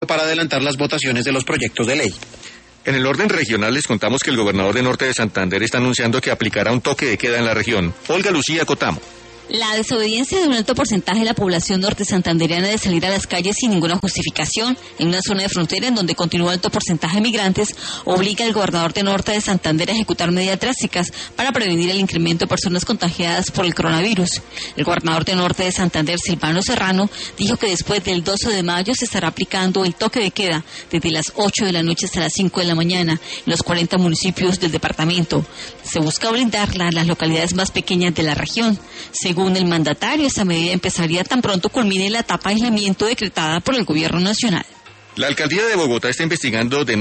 para adelantar las votaciones de los proyectos de ley. En el orden regional les contamos que el gobernador de Norte de Santander está anunciando que aplicará un toque de queda en la región. Olga Lucía Cotamo. La desobediencia de un alto porcentaje de la población norte santandereana de salir a las calles sin ninguna justificación en una zona de frontera en donde continúa alto porcentaje de migrantes obliga al gobernador de Norte de Santander a ejecutar medidas drásticas para prevenir el incremento de personas contagiadas por el coronavirus. El gobernador de Norte de Santander, Silvano Serrano, dijo que después del 12 de mayo se estará aplicando el toque de queda desde las 8 de la noche hasta las 5 de la mañana en los 40 municipios del departamento. Se busca blindarla a las localidades más pequeñas de la región. Según el mandatario, esta medida empezaría tan pronto culmine la etapa de aislamiento decretada por el gobierno nacional. La alcaldía de Bogotá está investigando